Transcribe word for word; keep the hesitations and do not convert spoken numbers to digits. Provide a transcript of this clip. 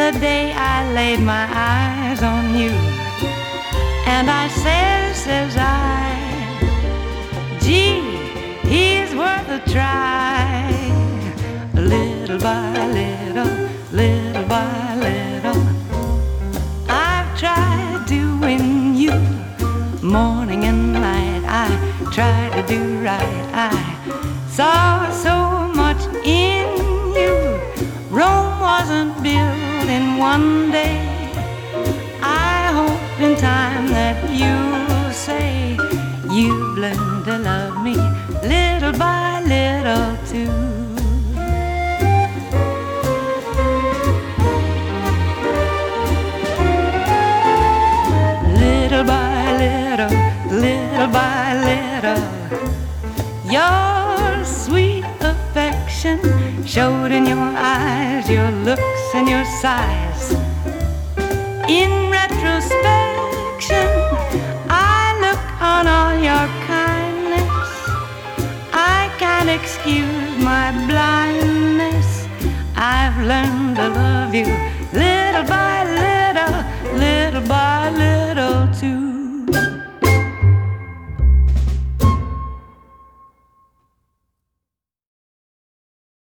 the day I laid my eyes on you. And I says, says I, gee, he's worth a try. Little by little, little by little, I've tried to win you. Morning and night I tried to do right. I saw so much in you. Rome wasn't built in one day. I hope in time that you'll say you've learned to love me little by little too. Little by little, little by little, your sweet affection showed in your eyes, your looks and your sighs. In retrospection, I look on all your kindness. I can't excuse my blindness. I've learned to love you little by little, little by little.